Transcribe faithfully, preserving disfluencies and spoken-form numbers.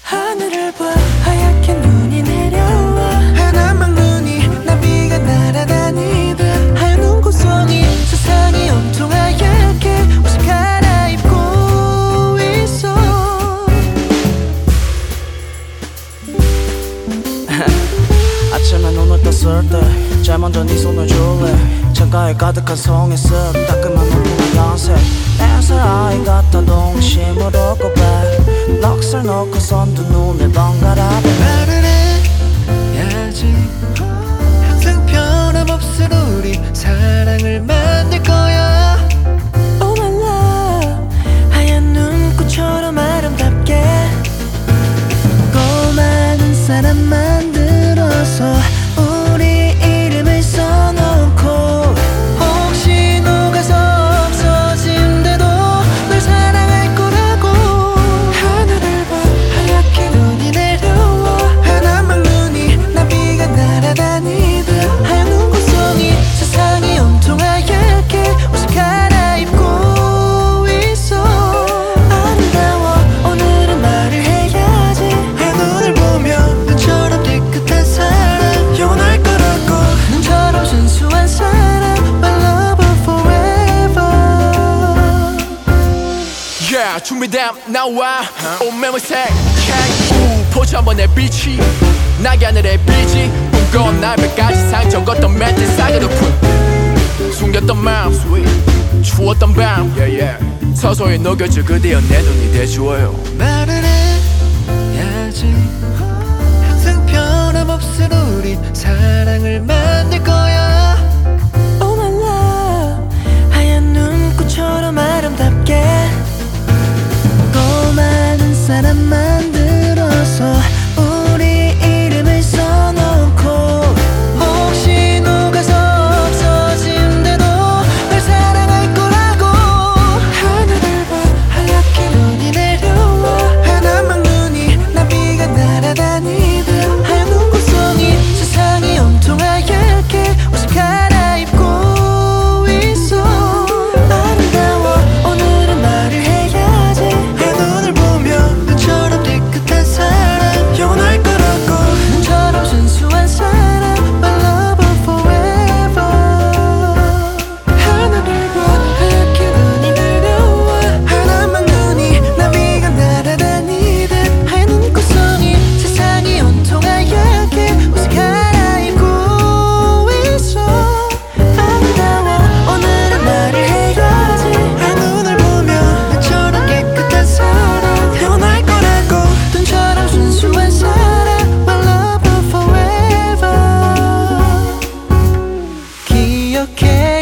하늘을 봐 하얗게 눈이 내려와 하얀 망눈이 나비가 날아다니듯 하얀 눈구성이 세상이 온통 하얗게 옷을 갈아입고 있어. 아침에 눈을 떴을 때 제일 먼저 네 손을 줄래. 창가에 가득한 송이슬 따끔한 눈물의 연색 햇살 아이 같아 동심으로 고백 넋을 놓고선 두 눈을 번갈아 봐. 말을 해야지 항상 변함없을 우리 사랑을 만들 거야. Oh my love 하얀 눈꽃처럼 아름답게 고마운 사람 만들어서 우리 이름을 써놓고 혹시 녹아서 없어진대도 널 사랑할 거라고. 하늘을 봐 하얗게 눈이 내려와 하얀 망눈이 나비가 날아다니듯 하얀 눈구성이 세상이 온통 하얗게 옷을 갈아입고 있어. 아름다워 오늘은 말을 해야지 하얀 눈을 보면 눈처럼 깨끗한 사랑 영원할 거라고. 눈처럼 순수한 사랑 My love forever. Yeah, 준비됨 나와 온몸을 색해 포즈 한번 내 빛이 나게 하늘의 빛이 꿈꿔온 날배까지 상처였던 멘트 싸그르푼 숨겼던 마음 추웠던 밤 yeah, yeah. 서서히 녹여져 그대여 내 눈이 돼주어요. 말을 해야지 항상 변함없을 우리 사랑을 만들 거야. Oh my love 하얀 눈꽃처럼 아름답게 고마운 사람 만들어서 우리 이름을 써놓고 혹시 녹아서 없어진대도 널 사랑할 거라고. 하늘을 봐 하얗게 눈이 내려와 하얀 망눈이 나비가 날아다니듯 하얀 눈구성이 세상이 온통 하얗게 옷을 갈아입고 있어. 아름다워 오늘은 말을 해야지 하얀 눈을 보면 눈처럼 깨끗한 사랑 영원할 거라고. 눈처럼 순수한 사랑 My love forever. 하늘을 봐 하얗게 눈이 내려와 하얀 망눈이 나비가 날아다니듯 하얀 눈구성이 세상이 온통 하얗게 옷을 갈아입고 있어. 아름다워 오늘은 말을 해야지 하얀 눈을 보면 눈처럼 깨끗한 사랑 영원할 거라고. 눈처럼 순수한 사랑 My love forever. 기억해